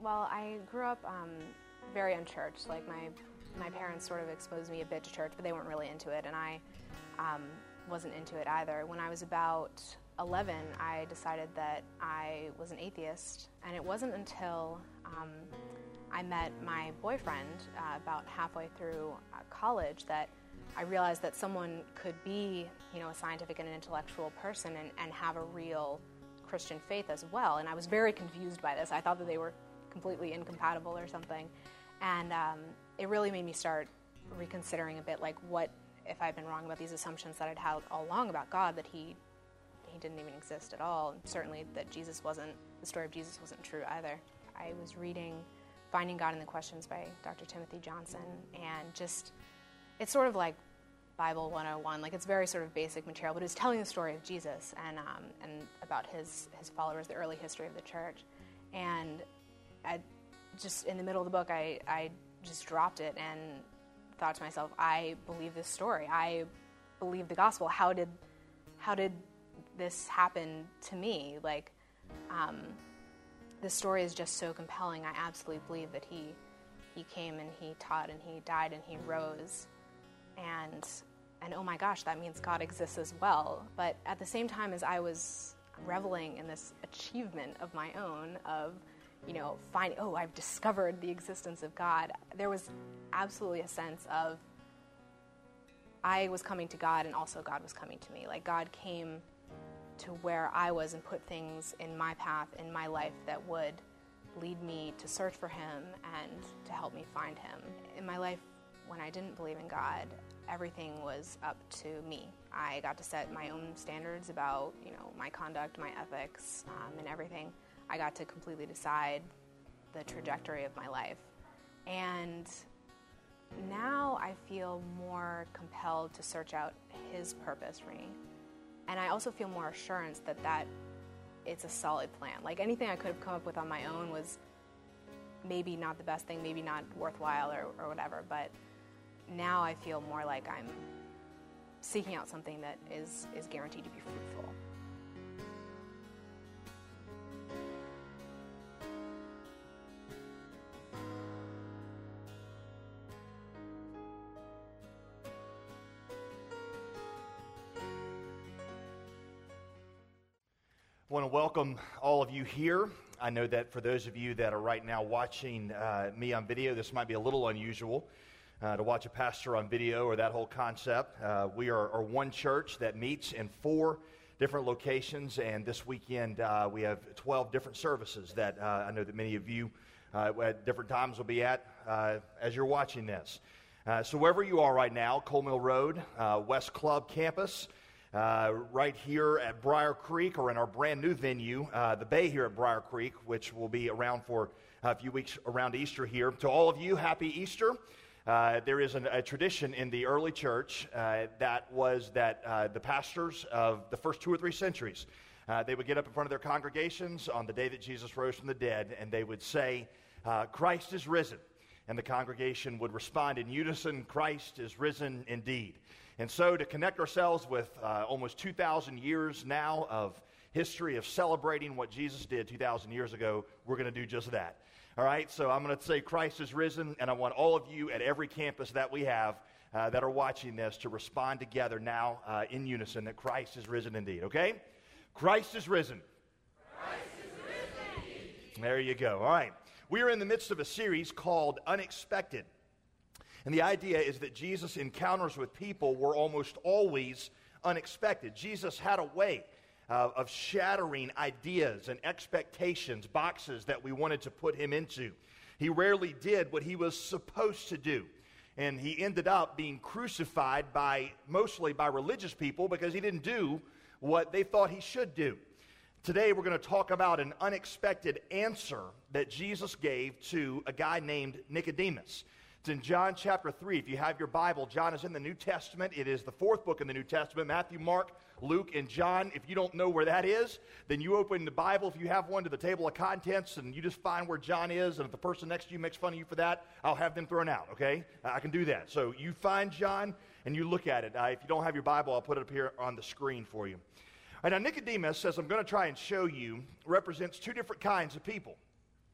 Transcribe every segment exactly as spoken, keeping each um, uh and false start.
Well, I grew up um, very unchurched. Like my my parents sort of exposed me a bit to church, but they weren't really into it, and I um, wasn't into it either. When I was about eleven, I decided that I was an atheist, and it wasn't until um, I met my boyfriend uh, about halfway through uh, college that I realized that someone could be, you know, a scientific and an intellectual person and, and have a real Christian faith as well. And I was very confused by this. I thought that they were completely incompatible or something. And um, it really made me start reconsidering a bit, like, what if I'd been wrong about these assumptions that I'd had all along about God, that he he didn't even exist at all. And certainly that Jesus wasn't, the story of Jesus wasn't true either. I was reading Finding God in the Questions by Doctor Timothy Johnson, and just, it's sort of like Bible one oh one, like it's very sort of basic material, but it's telling the story of Jesus and um, and about his, his followers, the early history of the church. And I just, in the middle of the book, I, I just dropped it and thought to myself, I believe this story. I believe the gospel. How did, how did this happen to me? Like, um, this story is just so compelling. I absolutely believe that he, he came and he taught and he died and he rose. And, and oh my gosh, that means God exists as well. But at the same time as I was reveling in this achievement of my own of, you know, finding, oh, I've discovered the existence of God, there was absolutely a sense of I was coming to God and also God was coming to me. Like, God came to where I was and put things in my path, in my life, that would lead me to search for him and to help me find him. In my life, when I didn't believe in God, everything was up to me. I got to set my own standards about, you know, my conduct, my ethics, um, and everything. I got to completely decide the trajectory of my life. And now I feel more compelled to search out his purpose for me. And I also feel more assurance that, that it's a solid plan. Like, anything I could have come up with on my own was maybe not the best thing, maybe not worthwhile or, or whatever, but now I feel more like I'm seeking out something that is, is guaranteed to be fruitful. I want to welcome all of you here. I know that for those of you that are right now watching uh, me on video, this might be a little unusual uh, to watch a pastor on video or that whole concept. Uh, we are, are one church that meets in four different locations, and this weekend uh, we have twelve different services that uh, I know that many of you uh, at different times will be at uh, as you're watching this. Uh, so wherever you are right now, Coal Road, uh, West Club Campus, Uh, right here at Briar Creek, or in our brand new venue, uh, the Bay here at Briar Creek, which will be around for a few weeks around Easter here. To all of you, happy Easter. Uh, there is an, a tradition in the early church uh, that was that uh, the pastors of the first two or three centuries, uh, they would get up in front of their congregations on the day that Jesus rose from the dead, and they would say, uh, Christ is risen. And the congregation would respond in unison, Christ is risen indeed. And so to connect ourselves with uh, almost two thousand years now of history of celebrating what Jesus did two thousand years ago, we're going to do just that. All right, so I'm going to say Christ is risen, and I want all of you at every campus that we have uh, that are watching this to respond together now uh, in unison that Christ is risen indeed, okay? Christ is risen. Christ is risen indeed. There you go. All right. We are in the midst of a series called Unexpected. And the idea is that Jesus' encounters with people were almost always unexpected. Jesus had a way uh, of shattering ideas and expectations, boxes that we wanted to put him into. He rarely did what he was supposed to do. And he ended up being crucified by mostly by religious people because he didn't do what they thought he should do. Today we're going to talk about an unexpected answer that Jesus gave to a guy named Nicodemus. It's in John chapter three. If you have your Bible, John is in the New Testament. It is the fourth book in the New Testament, Matthew, Mark, Luke, and John. If you don't know where that is, then you open the Bible, if you have one, to the table of contents, and you just find where John is, and if the person next to you makes fun of you for that, I'll have them thrown out, okay? I can do that. So you find John, and you look at it. Uh, if you don't have your Bible, I'll put it up here on the screen for you. All right, now Nicodemus, as I'm going to try and show you, represents two different kinds of people.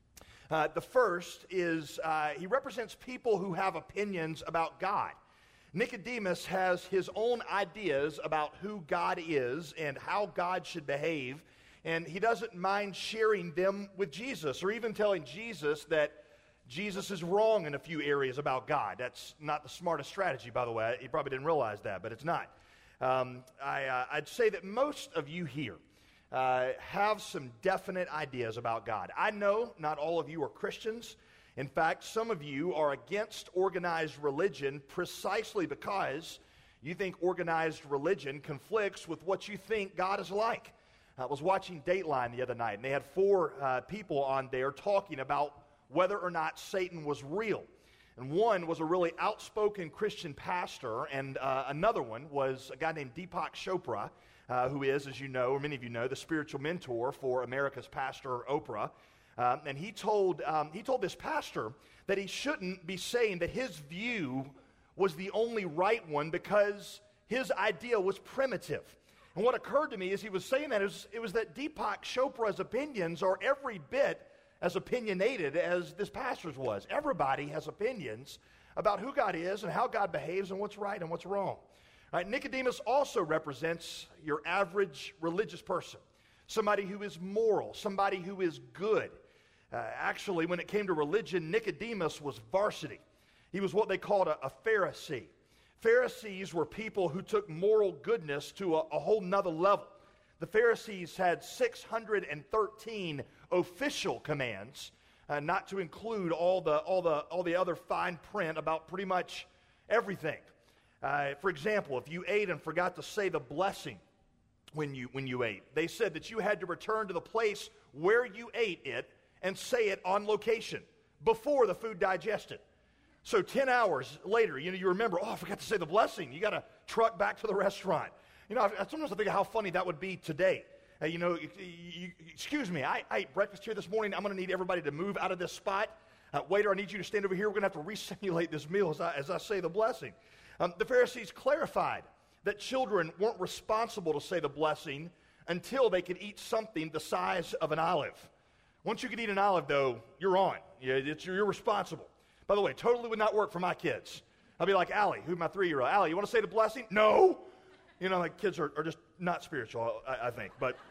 Uh, the first is uh, he represents people who have opinions about God. Nicodemus has his own ideas about who God is and how God should behave, and he doesn't mind sharing them with Jesus, or even telling Jesus that Jesus is wrong in a few areas about God. That's not the smartest strategy, by the way. He probably didn't realize that, but it's not. Um, I, uh, I'd say that most of you here uh, have some definite ideas about God. I know not all of you are Christians. In fact, some of you are against organized religion precisely because you think organized religion conflicts with what you think God is like. I was watching Dateline the other night, and they had four uh, people on there talking about whether or not Satan was real. And one was a really outspoken Christian pastor, and uh, another one was a guy named Deepak Chopra, uh, who is, as you know, or many of you know, the spiritual mentor for America's pastor, Oprah. Um, and he told um, he told this pastor that he shouldn't be saying that his view was the only right one because his idea was primitive. And what occurred to me as he was saying that is it was that Deepak Chopra's opinions are every bit as opinionated as this pastor's was. Everybody has opinions about who God is and how God behaves and what's right and what's wrong. All right, Nicodemus also represents your average religious person, somebody who is moral, somebody who is good. Uh, actually, when it came to religion, Nicodemus was varsity. He was what they called a, a Pharisee. Pharisees were people who took moral goodness to a, a whole nother level. The Pharisees had six hundred thirteen official commands, uh, not to include all the all the all the other fine print about pretty much everything. Uh, for example, if you ate and forgot to say the blessing when you when you ate, they said that you had to return to the place where you ate it and say it on location before the food digested. So ten hours later, you know, you remember, oh, I forgot to say the blessing. You got to truck back to the restaurant. You know, I, I sometimes I think of how funny that would be today. Uh, you know, you, you, excuse me, I, I ate breakfast here this morning. I'm going to need everybody to move out of this spot. Uh, waiter, I need you to stand over here. We're going to have to resimulate this meal as I, as I say the blessing. Um, the Pharisees clarified that children weren't responsible to say the blessing until they could eat something the size of an olive. Once you can eat an olive, though, you're on. Yeah, it's, you're responsible. By the way, totally would not work for my kids. I'll be like Allie, who's my three-year-old. Allie, you want to say the blessing? No. You know, like kids are, are just not spiritual, I, I think. But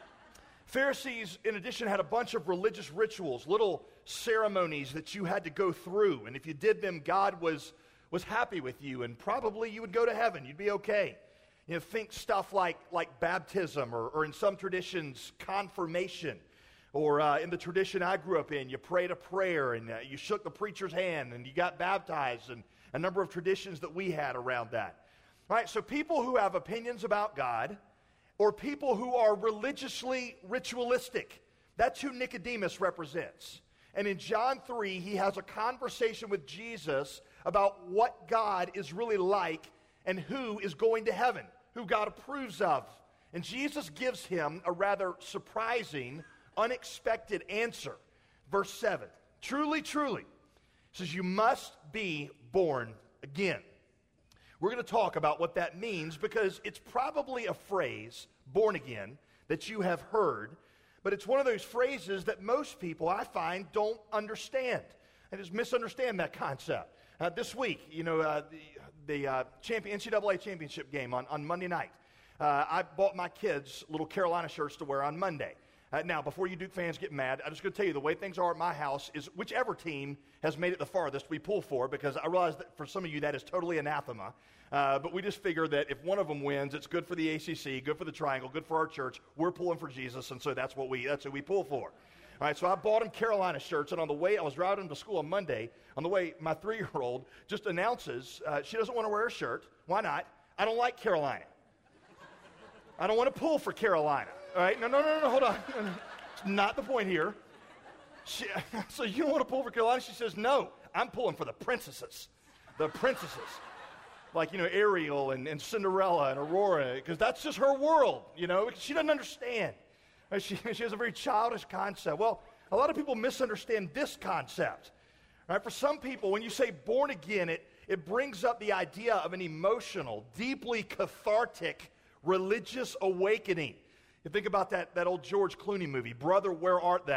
Pharisees, in addition, had a bunch of religious rituals, little ceremonies that you had to go through. And if you did them, God was, was happy with you, and probably you would go to heaven. You'd be okay. You know, think stuff like, like baptism, or, or in some traditions, confirmation. Or uh, in the tradition I grew up in, you prayed a prayer and uh, you shook the preacher's hand and you got baptized, and a number of traditions that we had around that. All right, so people who have opinions about God, or people who are religiously ritualistic, that's who Nicodemus represents. And in John three, he has a conversation with Jesus about what God is really like and who is going to heaven, who God approves of. And Jesus gives him a rather surprising, unexpected answer. Verse seven, truly, truly, says you must be born again. We're going to talk about what that means because it's probably a phrase, born again, that you have heard, but it's one of those phrases that most people, I find, don't understand. They just misunderstand that concept. Uh, this week, you know, uh, the, the uh, champion, N C double A championship game on, on Monday night, uh, I bought my kids little Carolina shirts to wear on Monday. Uh, now, before you Duke fans get mad, I'm just going to tell you the way things are at my house is whichever team has made it the farthest, we pull for, because I realize that for some of you that is totally anathema. Uh, but we just figure that if one of them wins, it's good for the A C C, good for the Triangle, good for our church. We're pulling for Jesus, and so that's what we that's who we pull for. All right, so I bought them Carolina shirts, and on the way, I was driving them to school on Monday. On the way, my three-year-old just announces uh, she doesn't want to wear a shirt. Why not? I don't like Carolina. I don't want to pull for Carolina. All right, no, no, no, no, hold on. It's not the point here. She, so you don't want to pull for Carolina? She says, no, I'm pulling for the princesses. The princesses. Like, you know, Ariel and, and Cinderella and Aurora, because that's just her world, you know. She doesn't understand. She, she has a very childish concept. Well, a lot of people misunderstand this concept. Right? For some people, when you say born again, it, it brings up the idea of an emotional, deeply cathartic, religious awakening. You think about that, that old George Clooney movie, Brother, Where Art Thou?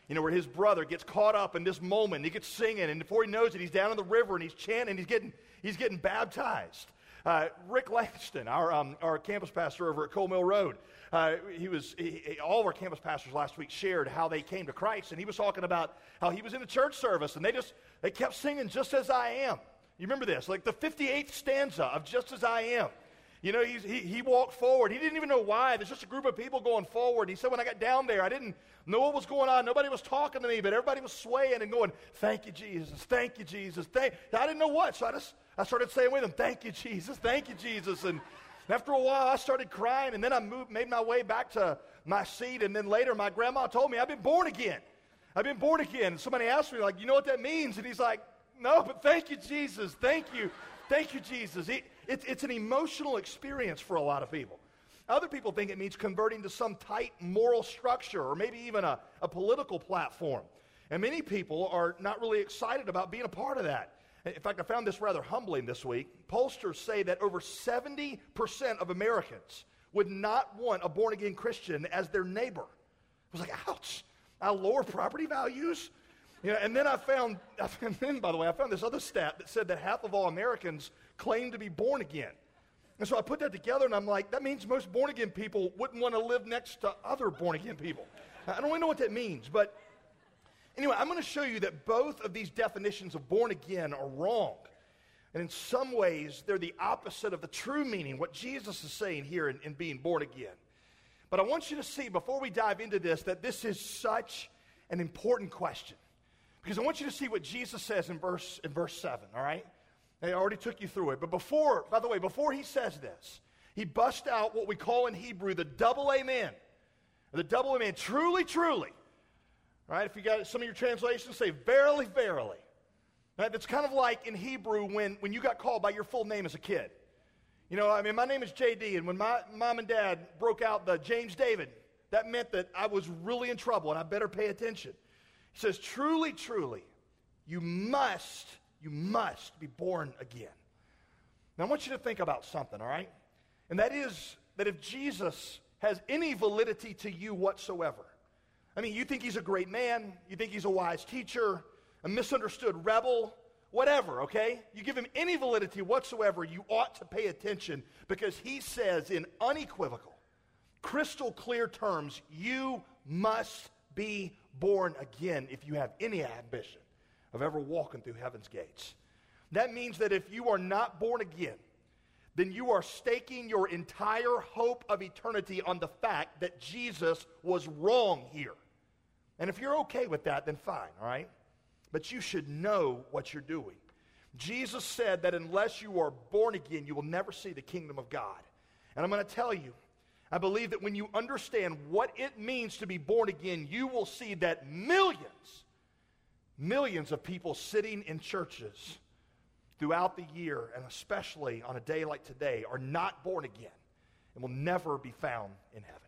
You know, where his brother gets caught up in this moment. He gets singing, and before he knows it, he's down in the river, and he's chanting, he's getting, he's getting baptized. Uh, Rick Langston, our, um, our campus pastor over at Cole Mill Road, uh, he was, he, he, all of our campus pastors last week shared how they came to Christ, and he was talking about how he was in a church service, and they just, they kept singing, Just As I Am. You remember this, like the fifty-eighth stanza of Just As I Am. You know, he's, he, he walked forward. He didn't even know why. There's just a group of people going forward. He said, when I got down there, I didn't know what was going on. Nobody was talking to me, but everybody was swaying and going, thank you, Jesus. Thank you, Jesus. Thank. I didn't know what, so I just I started saying with him, thank you, Jesus. Thank you, Jesus. And after a while, I started crying, and then I moved, made my way back to my seat, and then later my grandma told me, I've been born again. I've been born again. And somebody asked me, like, you know what that means? And he's like, no, but thank you, Jesus. Thank you. Thank you, Jesus. It, it, it's an emotional experience for a lot of people. Other people think it means converting to some tight moral structure or maybe even a, a political platform. And many people are not really excited about being a part of that. In fact, I found this rather humbling this week. Pollsters say that over seventy percent of Americans would not want a born-again Christian as their neighbor. I was like, ouch, I'll lower property values? You know, and then I found, and then, by the way, I found this other stat that said that half of all Americans claim to be born again. And so I put that together, and I'm like, that means most born-again people wouldn't want to live next to other born-again people. I don't really know what that means, but anyway, I'm going to show you that both of these definitions of born again are wrong. And in some ways, they're the opposite of the true meaning, what Jesus is saying here in, in being born again. But I want you to see, before we dive into this, that this is such an important question. Because I want you to see what Jesus says in verse in verse seven, all right? I already took you through it. But before, by the way, before he says this, he busts out what we call in Hebrew the double amen. The double amen, truly, truly. All right, if you got some of your translations, say verily, verily. Right, that's kind of like in Hebrew when, when you got called by your full name as a kid. You know, I mean, my name is J D, and when my mom and dad broke out the James David, that meant that I was really in trouble, and I better pay attention. He says, truly, truly, you must, you must be born again. Now, I want you to think about something, all right? And that is that if Jesus has any validity to you whatsoever, I mean, you think he's a great man, you think he's a wise teacher, a misunderstood rebel, whatever, okay? You give him any validity whatsoever, you ought to pay attention because he says in unequivocal, crystal clear terms, you must be born again if you have any ambition of ever walking through heaven's gates. That means that if you are not born again, then you are staking your entire hope of eternity on the fact that Jesus was wrong here. And if you're okay with that, then fine, all right? But you should know what you're doing. Jesus said that unless you are born again, you will never see the kingdom of God. And I'm going to tell you, I believe that when you understand what it means to be born again, you will see that millions, millions of people sitting in churches throughout the year, and especially on a day like today, are not born again and will never be found in heaven.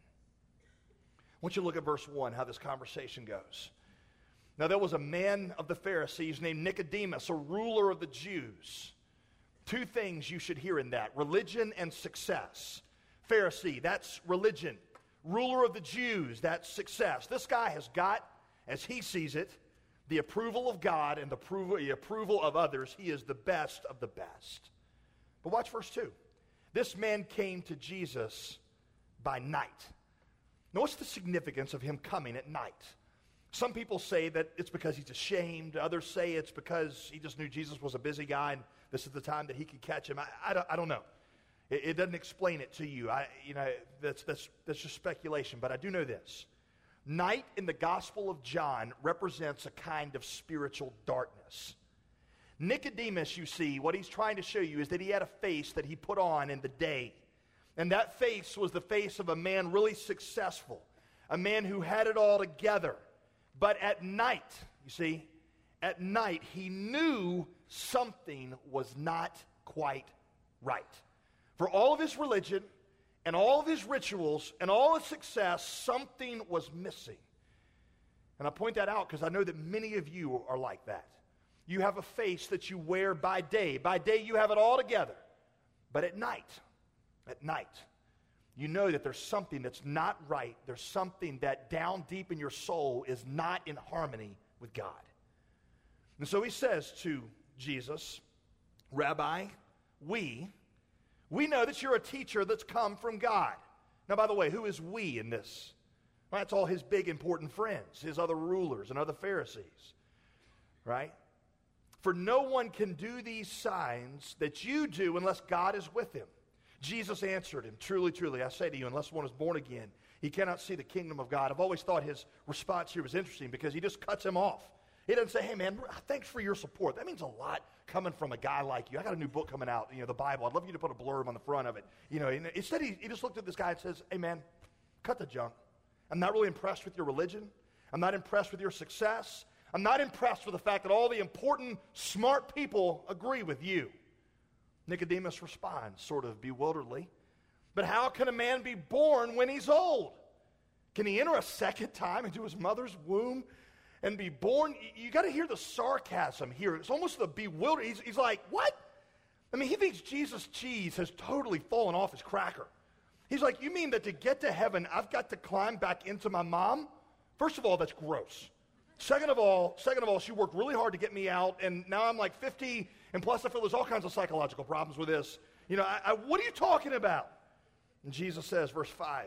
I want you to look at verse one, how this conversation goes. Now there was a man of the Pharisees named Nicodemus, a ruler of the Jews. Two things you should hear in that, religion and success. Pharisee, that's religion. Ruler of the Jews, that's success. This guy has got, as he sees it, the approval of God and the approval, the approval of others. He is the best of the best. But watch verse two. This man came to Jesus by night. Now, what's the significance of him coming at night? Some people say that it's because he's ashamed. Others say it's because he just knew Jesus was a busy guy and this is the time that he could catch him. I, I, don't, I don't know. It, it doesn't explain it to you. I, you know, that's, that's, that's just speculation, but I do know this. Night in the Gospel of John represents a kind of spiritual darkness. Nicodemus, you see, what he's trying to show you is that he had a face that he put on in the day. And that face was the face of a man really successful, a man who had it all together. But at night, you see, at night, he knew something was not quite right. For all of his religion and all of his rituals and all his success, something was missing. And I point that out because I know that many of you are like that. You have a face that you wear by day. By day, you have it all together. But at night, at night, you know that there's something that's not right. There's something that down deep in your soul is not in harmony with God. And so he says to Jesus, Rabbi, we, we know that you're a teacher that's come from God. Now, by the way, who is we in this? Well, that's all his big important friends, his other rulers and other Pharisees, right? For no one can do these signs that you do unless God is with him. Jesus answered him, truly, truly, I say to you, unless one is born again, he cannot see the kingdom of God. I've always thought his response here was interesting because he just cuts him off. He doesn't say, hey, man, thanks for your support. That means a lot coming from a guy like you. I got a new book coming out, you know, the Bible. I'd love you to put a blurb on the front of it. You know, instead he, he just looked at this guy and says, hey, man, cut the junk. I'm not really impressed with your religion. I'm not impressed with your success. I'm not impressed with the fact that all the important, smart people agree with you. Nicodemus responds sort of bewilderedly, but how can a man be born when he's old? Can he enter a second time into his mother's womb and be born? You got to hear the sarcasm here. It's almost the bewildered. He's, he's like, what? I mean, he thinks Jesus' cheese has totally fallen off his cracker. He's like, you mean that to get to heaven, I've got to climb back into my mom? First of all, that's gross. Second of all, second of all, she worked really hard to get me out, and now I'm like fifty, and plus I feel there's all kinds of psychological problems with this. You know, I, I, what are you talking about? And Jesus says, verse five,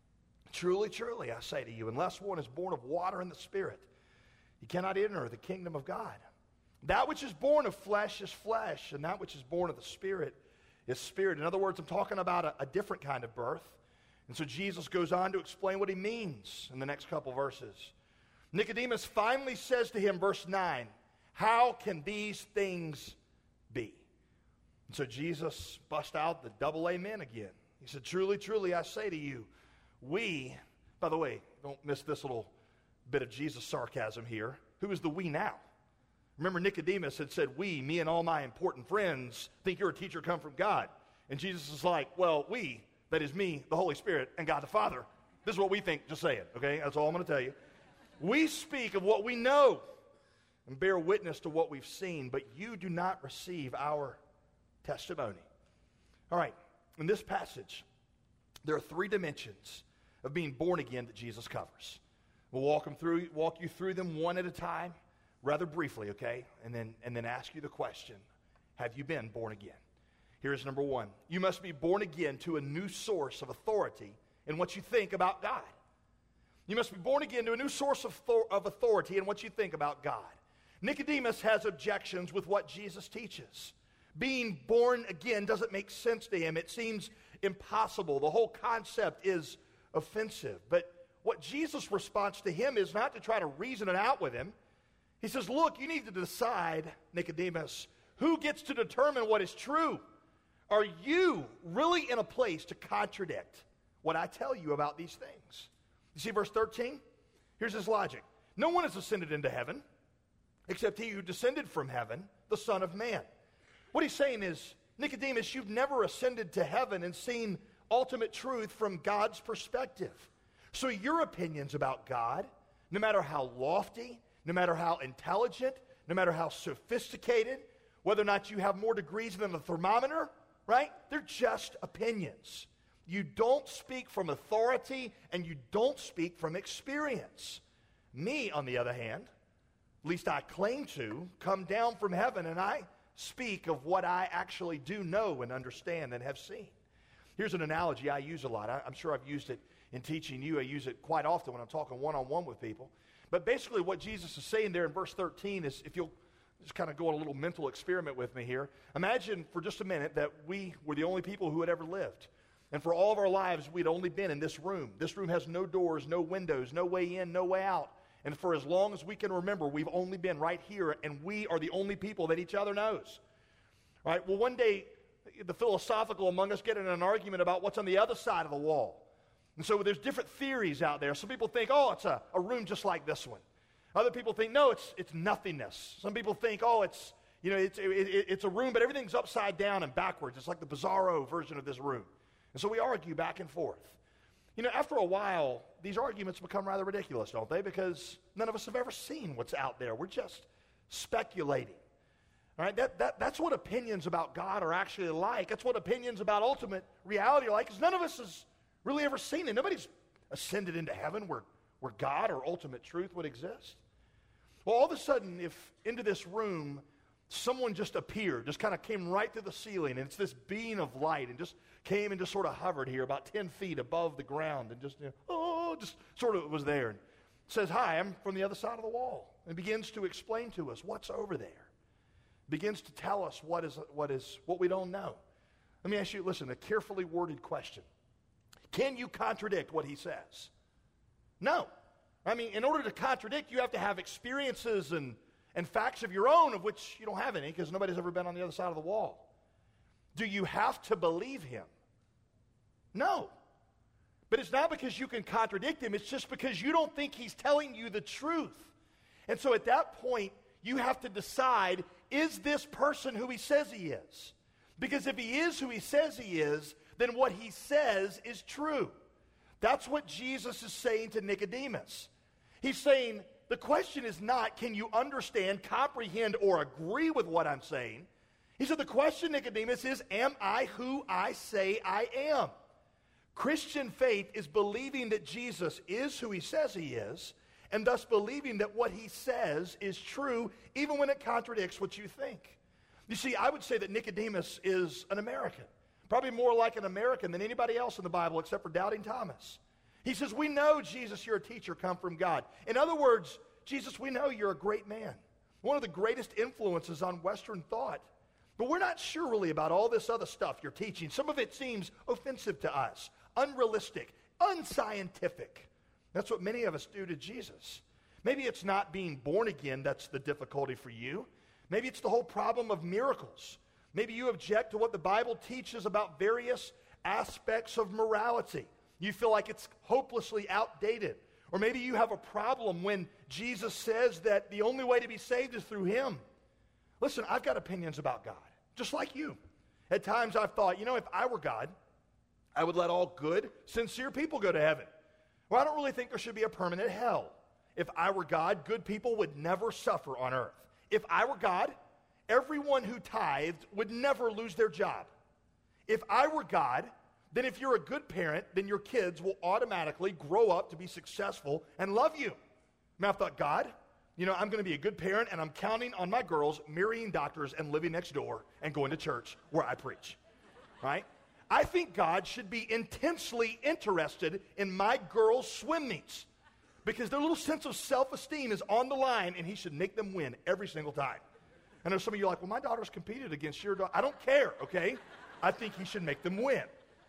truly, truly, I say to you, unless one is born of water and the Spirit, he cannot enter the kingdom of God. That which is born of flesh is flesh, and that which is born of the Spirit is spirit. In other words, I'm talking about a, a different kind of birth. And so Jesus goes on to explain what he means in the next couple verses. Nicodemus finally says to him, verse nine, how can these things be? And so Jesus bust out the double amen again. He said, truly, truly, I say to you, we, by the way, don't miss this little bit of Jesus sarcasm here. Who is the we now? Remember, Nicodemus had said, we, me and all my important friends, think you're a teacher come from God. And Jesus is like, well, we, that is me, the Holy Spirit, and God the Father. This is what we think, just say it, okay? That's all I'm going to tell you. We speak of what we know and bear witness to what we've seen, but you do not receive our testimony. All right, in this passage, there are three dimensions of being born again that Jesus covers. We'll walk them through, walk you through them one at a time, rather briefly, okay? And then, and then ask you the question, have you been born again? Here's number one. You must be born again to a new source of authority in what you think about God. You must be born again to a new source of, thor- of authority in what you think about God. Nicodemus has objections with what Jesus teaches. Being born again doesn't make sense to him. It seems impossible. The whole concept is offensive. But what Jesus' response to him is not to try to reason it out with him. He says, look, you need to decide, Nicodemus, who gets to determine what is true? Are you really in a place to contradict what I tell you about these things? You see verse thirteen? Here's his logic. No one has ascended into heaven except he who descended from heaven, the Son of Man. What he's saying is, Nicodemus, you've never ascended to heaven and seen ultimate truth from God's perspective. So your opinions about God, no matter how lofty, no matter how intelligent, no matter how sophisticated, whether or not you have more degrees than a thermometer, right? They're just opinions. You don't speak from authority, and you don't speak from experience. Me, on the other hand, at least I claim to, come down from heaven, and I speak of what I actually do know and understand and have seen. Here's an analogy I use a lot. I, I'm sure I've used it in teaching you. I use it quite often when I'm talking one-on-one with people. But basically what Jesus is saying there in verse thirteen is, if you'll just kind of go on a little mental experiment with me here. Imagine for just a minute that we were the only people who had ever lived. And for all of our lives, we'd only been in this room. This room has no doors, no windows, no way in, no way out. And for as long as we can remember, we've only been right here, and we are the only people that each other knows. All right? Well, one day, the philosophical among us get in an argument about what's on the other side of the wall. And so there's different theories out there. Some people think, oh, it's a, a room just like this one. Other people think, no, it's it's nothingness. Some people think, oh, it's, you know, it's, it, it, it's a room, but everything's upside down and backwards. It's like the bizarro version of this room. And so we argue back and forth. You know, after a while, these arguments become rather ridiculous, don't they? Because none of us have ever seen what's out there. We're just speculating. All right, that, that, that's what opinions about God are actually like. That's what opinions about ultimate reality are like, because none of us has really ever seen it. Nobody's ascended into heaven where, where God or ultimate truth would exist. Well, all of a sudden, if into this room, someone just appeared, just kind of came right through the ceiling, and it's this beam of light, and just came and just sort of hovered here about ten feet above the ground, and just, you know, oh, just sort of was there, and says, hi, I'm from the other side of the wall, and begins to explain to us what's over there. Begins to tell us what is what is what we don't know. Let me ask you, listen, a carefully worded question. Can you contradict what he says? No. I mean, in order to contradict, you have to have experiences and, and facts of your own, of which you don't have any, because nobody's ever been on the other side of the wall. Do you have to believe him? No. But it's not because you can contradict him, it's just because you don't think he's telling you the truth. And so at that point, you have to decide, is this person who he says he is? Because if he is who he says he is, then what he says is true. That's what Jesus is saying to Nicodemus. He's saying, the question is not, can you understand, comprehend, or agree with what I'm saying? He said, the question, Nicodemus, is, am I who I say I am? Christian faith is believing that Jesus is who he says he is, and thus believing that what he says is true, even when it contradicts what you think. You see, I would say that Nicodemus is an American, probably more like an American than anybody else in the Bible except for Doubting Thomas. He says, we know, Jesus, you're a teacher come from God. In other words, Jesus, we know you're a great man, one of the greatest influences on Western thought. But we're not sure really about all this other stuff you're teaching. Some of it seems offensive to us, unrealistic, unscientific. That's what many of us do to Jesus. Maybe it's not being born again that's the difficulty for you. Maybe it's the whole problem of miracles. Maybe you object to what the Bible teaches about various aspects of morality. You feel like it's hopelessly outdated. Or maybe you have a problem when Jesus says that the only way to be saved is through him. Listen, I've got opinions about God, just like you. At times I've thought, you know, if I were God, I would let all good, sincere people go to heaven. Well, I don't really think there should be a permanent hell. If I were God, good people would never suffer on earth. If I were God, everyone who tithed would never lose their job. If I were God, then if you're a good parent, then your kids will automatically grow up to be successful and love you. I mean, I thought, God, you know, I'm going to be a good parent, and I'm counting on my girls marrying doctors and living next door and going to church where I preach, right? I think God should be intensely interested in my girls' swim meets because their little sense of self-esteem is on the line, and he should make them win every single time. I know some of you are like, well, my daughter's competed against your daughter. I don't care, okay? I think he should make them win.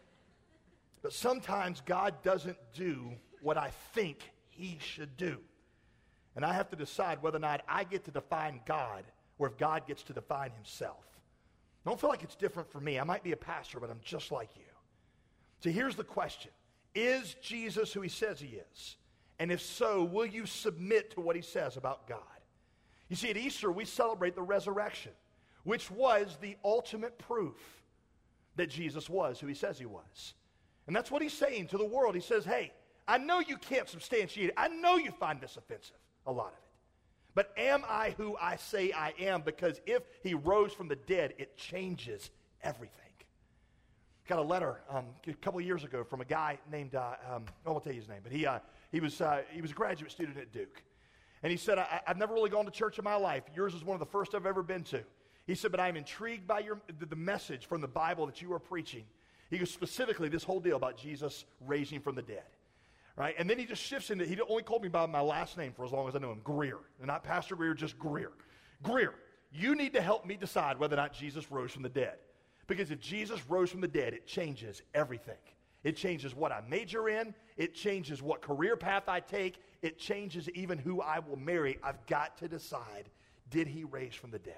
But sometimes God doesn't do what I think he should do. And I have to decide whether or not I get to define God or if God gets to define himself. I don't feel like it's different for me. I might be a pastor, but I'm just like you. So here's the question. Is Jesus who he says he is? And if so, will you submit to what he says about God? You see, at Easter, we celebrate the resurrection, which was the ultimate proof that Jesus was who he says he was. And that's what he's saying to the world. He says, hey, I know you can't substantiate it. I know you find this offensive, a lot of it. But am I who I say I am? Because if he rose from the dead, it changes everything. Got a letter um, a couple of years ago from a guy named, uh, um, I won't tell you his name, but he, uh, he, was, uh, he was a graduate student at Duke. And he said, I, I've never really gone to church in my life. Yours is one of the first I've ever been to. He said, but I'm intrigued by your, the, the message from the Bible that you are preaching. He goes, specifically this whole deal about Jesus raising from the dead. Right? And then he just shifts into, he only called me by my last name for as long as I know him, Greer. And not Pastor Greer, just Greer. Greer, you need to help me decide whether or not Jesus rose from the dead. Because if Jesus rose from the dead, it changes everything. It changes what I major in. It changes what career path I take. It changes even who I will marry. I've got to decide, did he raise from the dead?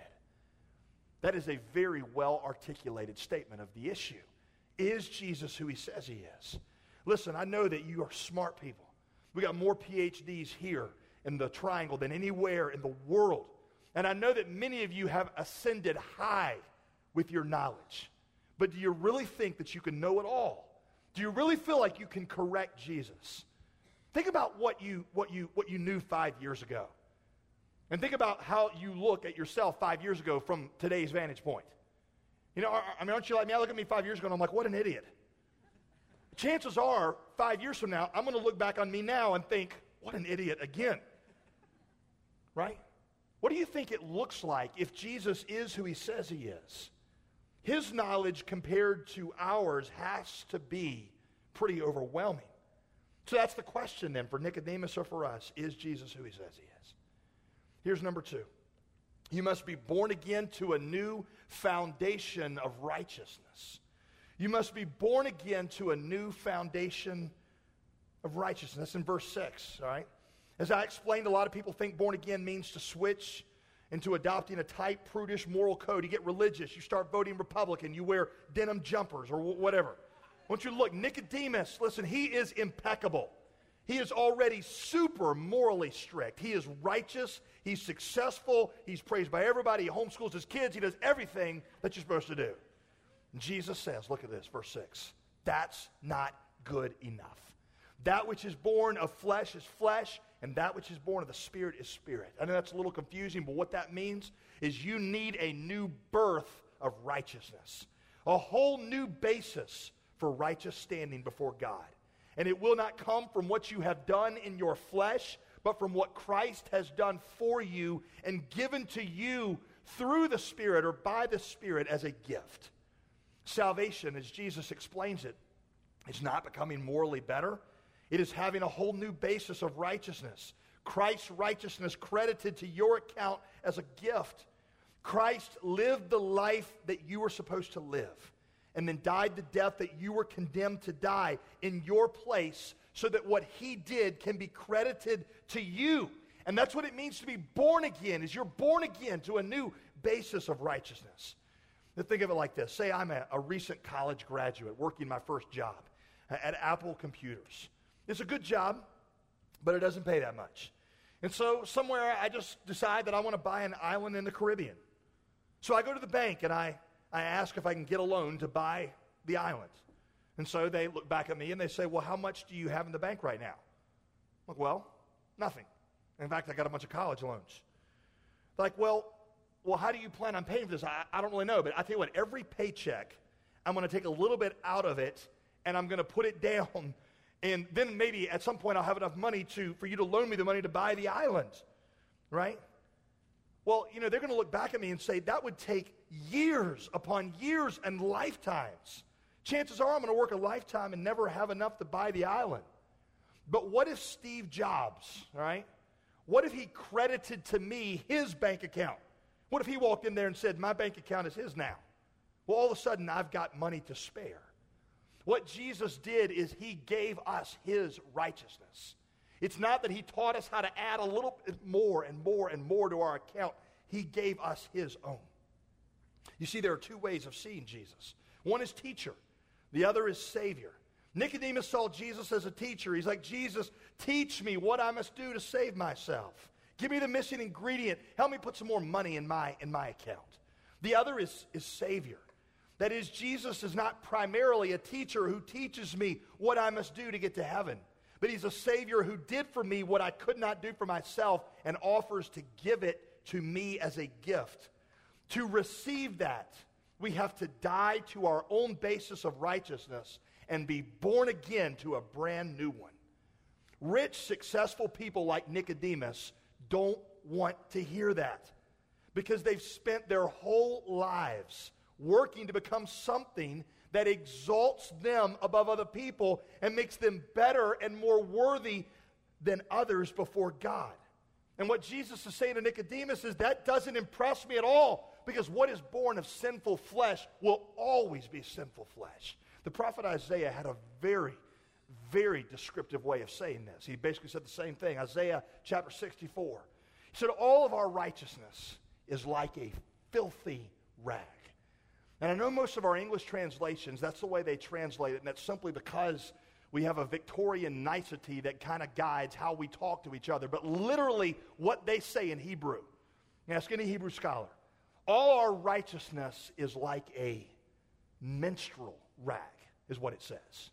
That is a very well-articulated statement of the issue. Is Jesus who he says he is? Listen, I know that you are smart people. We got more P H Ds here in the Triangle than anywhere in the world. And I know that many of you have ascended high with your knowledge. But do you really think that you can know it all? Do you really feel like you can correct Jesus? Think about what you, what you, what you knew five years ago. And think about how you look at yourself five years ago from today's vantage point. You know, I mean, aren't you like me? I look at me five years ago and I'm like, what an idiot. Chances are, five years from now, I'm going to look back on me now and think, what an idiot again. Right? What do you think it looks like if Jesus is who he says he is? His knowledge compared to ours has to be pretty overwhelming. So that's the question then for Nicodemus or for us. Is Jesus who he says he is? Here's number two. You must be born again to a new foundation of righteousness. You must be born again to a new foundation of righteousness. That's in verse six, all right? As I explained, a lot of people think born again means to switch into adopting a tight, prudish moral code. You get religious, you start voting Republican, you wear denim jumpers or w- whatever. I want you to look, Nicodemus, listen, he is impeccable. He is already super morally strict. He is righteous, he's successful, he's praised by everybody, he homeschools his kids, he does everything that you're supposed to do. And Jesus says, look at this, verse six, that's not good enough. That which is born of flesh is flesh, and that which is born of the Spirit is spirit. I know that's a little confusing, but what that means is you need a new birth of righteousness, a whole new basis for righteous standing before God. And it will not come from what you have done in your flesh, but from what Christ has done for you and given to you through the Spirit or by the Spirit as a gift. Salvation, as Jesus explains it, is not becoming morally better. It is having a whole new basis of righteousness. Christ's righteousness credited to your account as a gift. Christ lived the life that you were supposed to live and then died the death that you were condemned to die in your place so that what he did can be credited to you. And that's what it means to be born again, is you're born again to a new basis of righteousness. Now think of it like this. Say I'm a, a recent college graduate working my first job at Apple Computers. It's a good job, but it doesn't pay that much. And so somewhere I just decide that I want to buy an island in the Caribbean. So I go to the bank and I, I ask if I can get a loan to buy the island. And so they look back at me and they say, well, how much do you have in the bank right now? I'm like, well, nothing. In fact, I got a bunch of college loans. Like, well, well, how do you plan on paying for this? I, I don't really know, but I tell you what, every paycheck, I'm going to take a little bit out of it and I'm going to put it down. And then maybe at some point I'll have enough money to for you to loan me the money to buy the island, right? Well, you know, they're going to look back at me and say, that would take years upon years and lifetimes. Chances are I'm going to work a lifetime and never have enough to buy the island. But what if Steve Jobs, all right? What if he credited to me his bank account? What if he walked in there and said, my bank account is his now? Well, all of a sudden I've got money to spare. What Jesus did is he gave us his righteousness. It's not that he taught us how to add a little bit more and more and more to our account. He gave us his own. You see, there are two ways of seeing Jesus. One is teacher. The other is Savior. Nicodemus saw Jesus as a teacher. He's like, Jesus, teach me what I must do to save myself. Give me the missing ingredient. Help me put some more money in my, in my account. The other is, is Savior. That is, Jesus is not primarily a teacher who teaches me what I must do to get to heaven. But he's a Savior who did for me what I could not do for myself and offers to give it to me as a gift. To receive that, we have to die to our own basis of righteousness and be born again to a brand new one. Rich, successful people like Nicodemus don't want to hear that because they've spent their whole lives working to become something that exalts them above other people and makes them better and more worthy than others before God. And what Jesus is saying to Nicodemus is that doesn't impress me at all, because what is born of sinful flesh will always be sinful flesh. The prophet Isaiah had a very, very descriptive way of saying this. He basically said the same thing. Isaiah chapter sixty-four. He said, all of our righteousness is like a filthy rag. And I know most of our English translations, that's the way they translate it, and that's simply because we have a Victorian nicety that kind of guides how we talk to each other. But literally what they say in Hebrew, ask any Hebrew scholar, all our righteousness is like a menstrual rag, is what it says.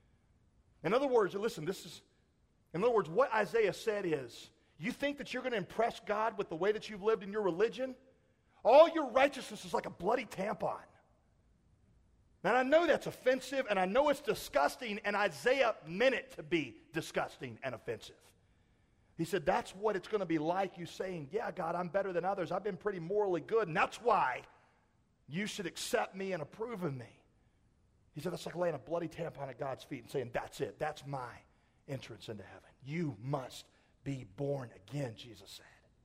In other words, listen, this is, in other words, what Isaiah said is, you think that you're going to impress God with the way that you've lived in your religion? All your righteousness is like a bloody tampon. And I know that's offensive, and I know it's disgusting, and Isaiah meant it to be disgusting and offensive. He said, that's what it's going to be like, you saying, yeah, God, I'm better than others. I've been pretty morally good, and that's why you should accept me and approve of me. He said, that's like laying a bloody tampon at God's feet and saying, that's it. That's my entrance into heaven. You must be born again, Jesus said.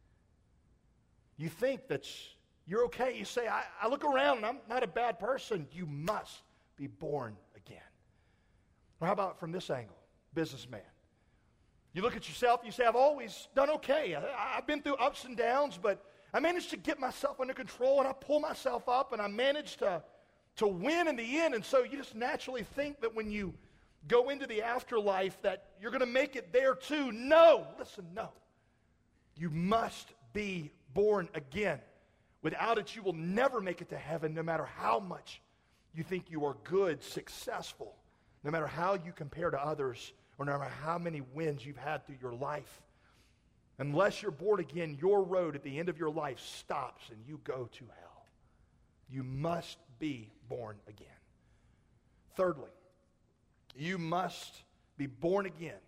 You think that you're okay. You say, I, I look around and I'm not a bad person. You must be born again. Or how about from this angle, businessman? You look at yourself, you say, I've always done okay. I, I've been through ups and downs, but I managed to get myself under control, and I pull myself up, and I managed to, to win in the end. And so you just naturally think that when you go into the afterlife that you're going to make it there too. No, listen, no. You must be born again. Without it, you will never make it to heaven, no matter how much you think you are good, successful, no matter how you compare to others, or no matter how many wins you've had through your life. Unless you're born again, your road at the end of your life stops and you go to hell. You must be born again. Thirdly, you must be born again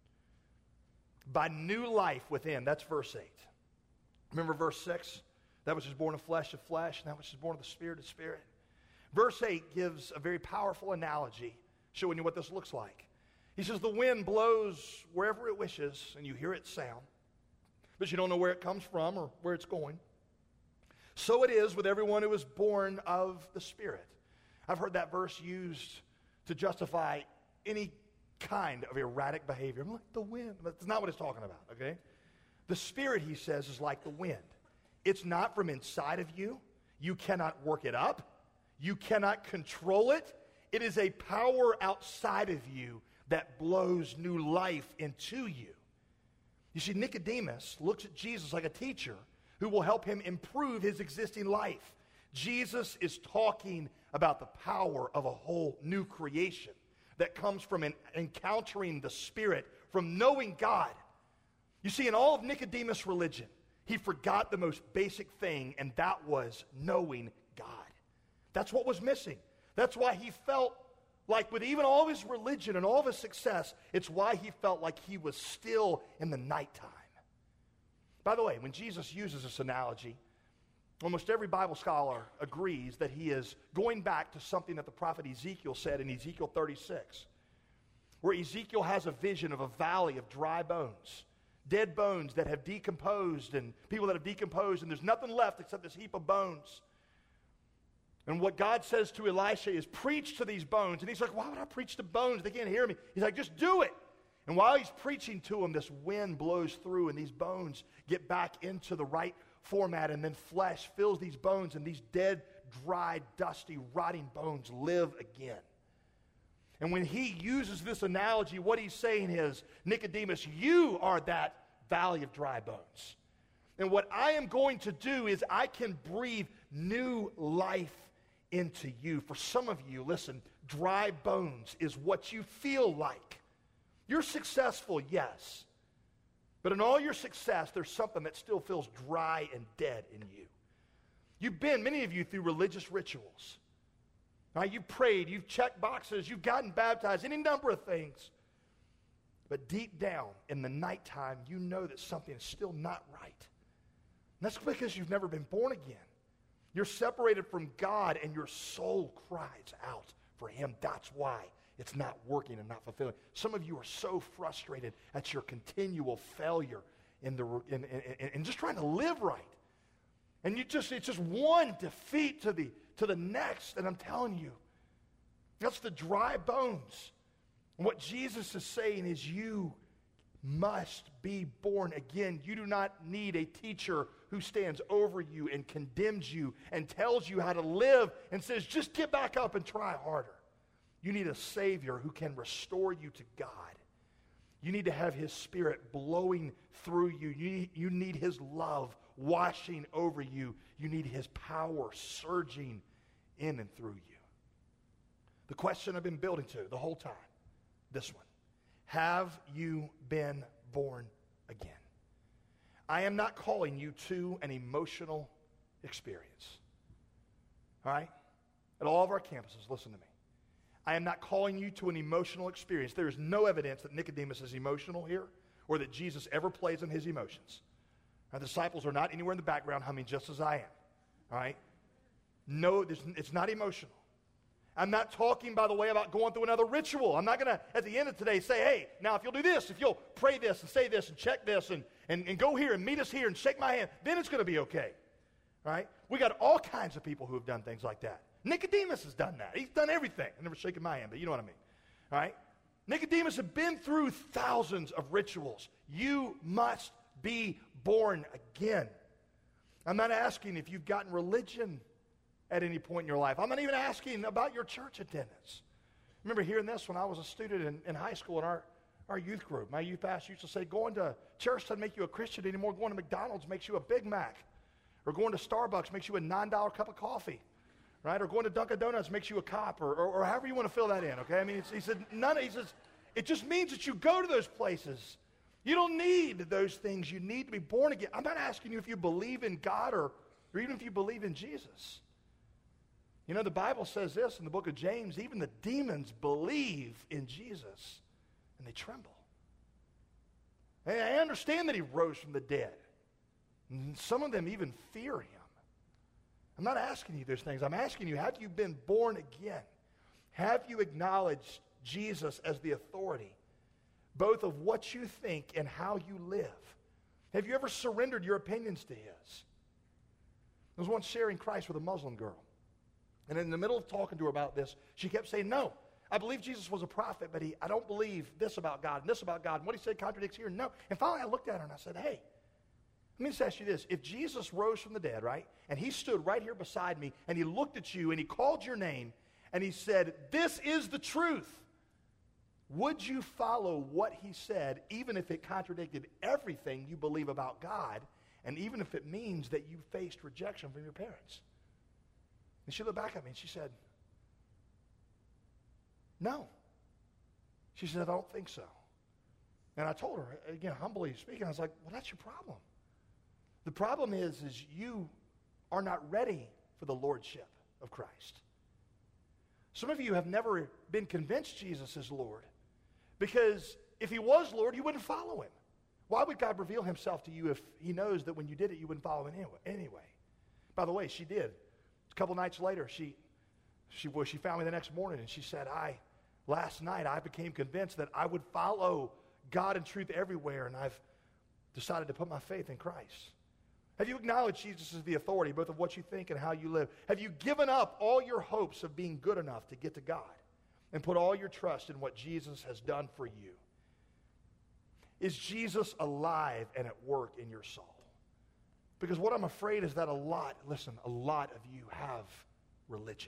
by new life within. That's verse eight. Remember verse six? That which is born of flesh of flesh, and that which is born of the spirit of spirit. Verse eight gives a very powerful analogy showing you what this looks like. He says, the wind blows wherever it wishes, and you hear its sound, but you don't know where it comes from or where it's going. So it is with everyone who is born of the Spirit. I've heard that verse used to justify any kind of erratic behavior. I'm like the wind. That's not what it's talking about, okay? The Spirit, he says, is like the wind. It's not from inside of you. You cannot work it up. You cannot control it. It is a power outside of you that blows new life into you. You see, Nicodemus looks at Jesus like a teacher who will help him improve his existing life. Jesus is talking about the power of a whole new creation that comes from an encountering the Spirit, from knowing God. You see, in all of Nicodemus' religion, he forgot the most basic thing, and that was knowing God. That's what was missing. That's why he felt like with even all of his religion and all of his success, it's why he felt like he was still in the nighttime. By the way, when Jesus uses this analogy, almost every Bible scholar agrees that he is going back to something that the prophet Ezekiel said in Ezekiel thirty-six, where Ezekiel has a vision of a valley of dry bones, dead bones that have decomposed, and people that have decomposed, and there's nothing left except this heap of bones. And what God says to Elisha is, preach to these bones. And he's like, why would I preach to bones? They can't hear me. He's like, just do it. And while he's preaching to them, this wind blows through, and these bones get back into the right format, and then flesh fills these bones, and these dead, dry, dusty, rotting bones live again. And when he uses this analogy, what he's saying is, Nicodemus, you are that valley of dry bones. And what I am going to do is I can breathe new life into you. For some of you, listen, dry bones is what you feel like. You're successful, yes. But in all your success, there's something that still feels dry and dead in you. You've been, many of you, through religious rituals. Now, you've prayed, you've checked boxes, you've gotten baptized, any number of things. But deep down in the nighttime, you know that something is still not right. And that's because you've never been born again. You're separated from God, and your soul cries out for him. That's why it's not working and not fulfilling. Some of you are so frustrated at your continual failure in, the, in, in, in just trying to live right. And you just it's just one defeat to the, to the next. And I'm telling you, that's the dry bones. And what Jesus is saying is you must be born again. You do not need a teacher who stands over you and condemns you and tells you how to live and says, just get back up and try harder. You need a Savior who can restore you to God. You need to have his Spirit blowing through you. You need, you need his love washing over you. You need his power surging in and through you. The question I've been building to the whole time, this one. Have you been born again? I am not calling you to an emotional experience. All right? at all of our campuses, listen to me. I am not calling you to an emotional experience. There is no evidence that Nicodemus is emotional here or that Jesus ever plays on his emotions. Our disciples are not anywhere in the background humming just as I am. All right? No, it's not emotional. I'm not talking, by the way, about going through another ritual. I'm not going to, at the end of today, say, hey, now if you'll do this, if you'll pray this and say this and check this and, and, and go here and meet us here and shake my hand, then it's going to be okay. All right? We got all kinds of people who have done things like that. Nicodemus has done that. He's done everything. I've never shaken my hand, but you know what I mean. All right? Nicodemus had been through thousands of rituals. You must be born again. I'm not asking if you've gotten religion at any point in your life. I'm not even asking about your church attendance. I remember hearing this when I was a student in, in high school in our, our youth group. My youth pastor used to say, going to church doesn't make you a Christian anymore. Going to McDonald's makes you a Big Mac. Or going to Starbucks makes you a nine dollar cup of coffee. Right? Or going to Dunkin' Donuts makes you a cop, or, or, or however you want to fill that in, okay? I mean, it's, he said, none, he says, it just means that you go to those places. You don't need those things. You need to be born again. I'm not asking you if you believe in God or, or even if you believe in Jesus. You know, the Bible says this in the book of James, even the demons believe in Jesus, and they tremble. And I understand that he rose from the dead. And some of them even fear him. I'm not asking you those things. I'm asking you, have you been born again? Have you acknowledged Jesus as the authority, both of what you think and how you live? Have you ever surrendered your opinions to his? I was once sharing Christ with a Muslim girl. And in the middle of talking to her about this, she kept saying, no, I believe Jesus was a prophet, but he, I don't believe this about God and this about God. And what he said contradicts here. No. And finally I looked at her and I said, hey, let me just ask you this. If Jesus rose from the dead, right, and he stood right here beside me, and he looked at you, and he called your name, and he said, this is the truth, would you follow what he said, even if it contradicted everything you believe about God, and even if it means that you faced rejection from your parents? And she looked back at me, and she said, no. She said, I don't think so. And I told her, again, humbly speaking, I was like, well, that's your problem. The problem is, is you are not ready for the lordship of Christ. Some of you have never been convinced Jesus is Lord, because if he was Lord, you wouldn't follow him. Why would God reveal himself to you if he knows that when you did it, you wouldn't follow him anyway? By the way, she did. A couple nights later, she, she, well, she found me the next morning, and she said, I, last night, I became convinced that I would follow God in truth everywhere, and I've decided to put my faith in Christ. Have you acknowledged Jesus as the authority, both of what you think and how you live? Have you given up all your hopes of being good enough to get to God and put all your trust in what Jesus has done for you? Is Jesus alive and at work in your soul? Because what I'm afraid is that a lot, listen, a lot of you have religion.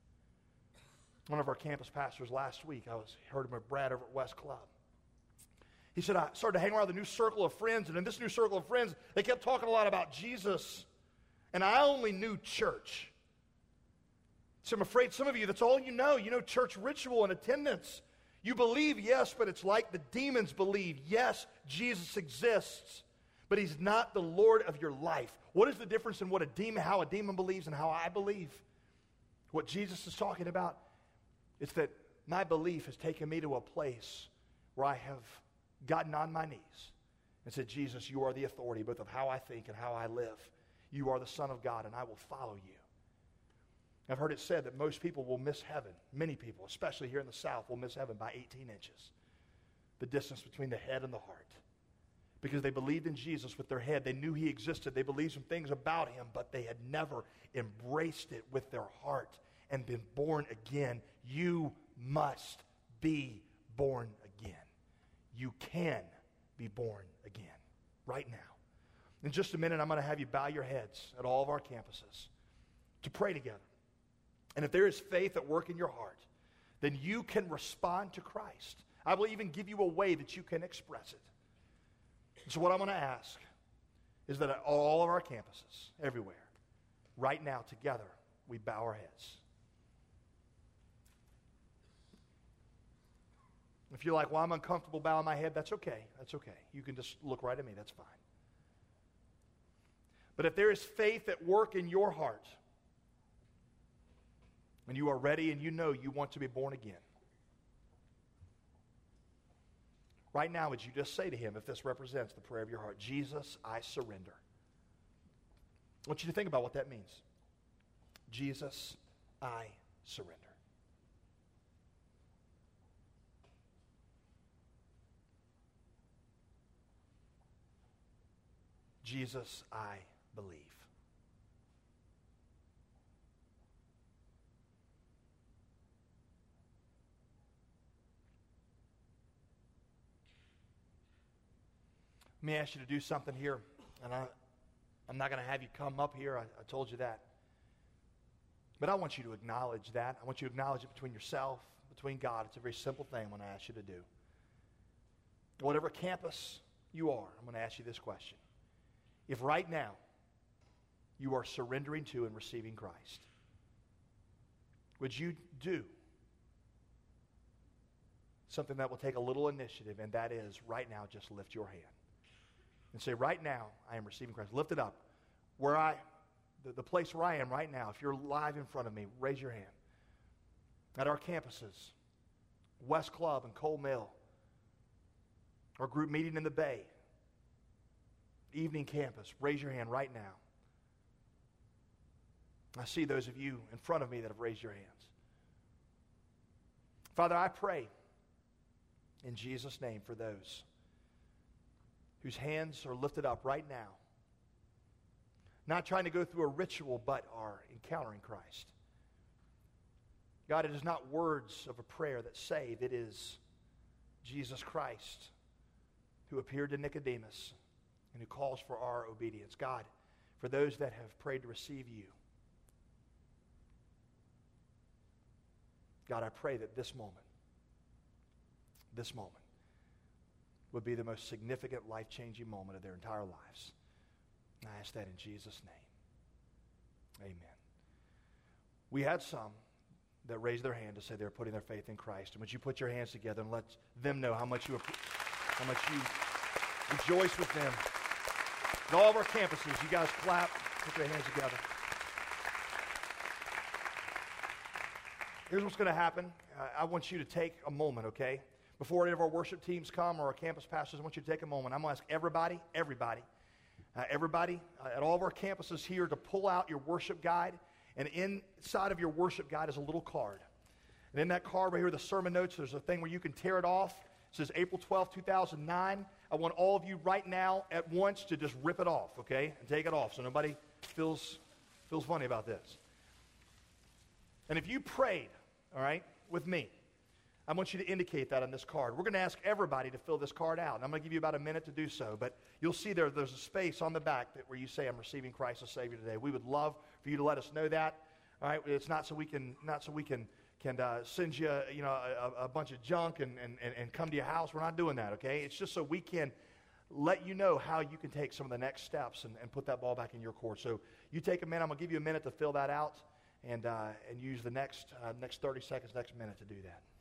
One of our campus pastors last week, I was heard him with Brad over at West Club. He said, I started to hang around with a new circle of friends, and in this new circle of friends, they kept talking a lot about Jesus, and I only knew church. So I'm afraid some of you, that's all you know. You know church ritual and attendance. You believe, yes, but it's like the demons believe. Yes, Jesus exists, but he's not the Lord of your life. What is the difference in what a demon, how a demon believes and how I believe? What Jesus is talking about is that my belief has taken me to a place where I have gotten on my knees and said, Jesus, you are the authority both of how I think and how I live. You are the Son of God, and I will follow you. I've heard it said that most people will miss heaven. Many people, especially here in the South, will miss heaven by eighteen inches. The distance between the head and the heart. Because they believed in Jesus with their head. They knew he existed. They believed some things about him, but they had never embraced it with their heart and been born again. You must be born again. You can be born again right now. In just a minute, I'm going to have you bow your heads at all of our campuses to pray together. And if there is faith at work in your heart, then you can respond to Christ. I will even give you a way that you can express it. So what I'm going to ask is that at all of our campuses, everywhere, right now, together, we bow our heads. If you're like, well, I'm uncomfortable bowing my head, that's okay. That's okay. You can just look right at me. That's fine. But if there is faith at work in your heart, and you are ready and you know you want to be born again, right now, would you just say to him, if this represents the prayer of your heart, Jesus, I surrender. I want you to think about what that means. Jesus, I surrender. Jesus, I believe. Let me ask you to do something here, and I, I'm not going to have you come up here. I, I told you that. But I want you to acknowledge that. I want you to acknowledge it between yourself, between God. It's a very simple thing I'm going to ask you to do. Whatever campus you are, I'm going to ask you this question. If right now you are surrendering to and receiving Christ, would you do something that will take a little initiative, and that is right now just lift your hand and say, right now I am receiving Christ. Lift it up. Where I, the, the place where I am right now, if you're live in front of me, raise your hand. At our campuses, West Club and Cole Mill, our group meeting in the Bay, evening campus, raise your hand right now. I see those of you in front of me that have raised your hands. Father, I pray in Jesus' name for those whose hands are lifted up right now, not trying to go through a ritual, but are encountering Christ. God, it is not words of a prayer that save. It is Jesus Christ who appeared to Nicodemus and who calls for our obedience. God, for those that have prayed to receive you, God, I pray that this moment, this moment, would be the most significant, life-changing moment of their entire lives. And I ask that in Jesus' name. Amen. We had some that raised their hand to say they're putting their faith in Christ. And would you put your hands together and let them know how much you, how much you rejoice with them. At all of our campuses, you guys clap, put your hands together. Here's what's going to happen. Uh, I want you to take a moment, okay? Before any of our worship teams come or our campus pastors, I want you to take a moment. I'm going to ask everybody, everybody, uh, everybody uh, at all of our campuses here to pull out your worship guide. And inside of your worship guide is a little card. And in that card right here, the sermon notes, there's a thing where you can tear it off. It says April twelfth, two thousand nine. I want all of you right now at once to just rip it off, okay? And take it off so nobody feels, feels funny about this. And if you prayed, all right, with me, I want you to indicate that on this card. We're going to ask everybody to fill this card out. And I'm going to give you about a minute to do so. But you'll see there, there's a space on the back that where you say, I'm receiving Christ as Savior today. We would love for you to let us know that. All right, it's not so we can, not so we can, can uh, send you, you know, a, a bunch of junk and, and, and come to your house. We're not doing that, okay? It's just so we can let you know how you can take some of the next steps and, and put that ball back in your court. So you take a minute. I'm going to give you a minute to fill that out and, uh, and use the next, uh, next thirty seconds, next minute to do that.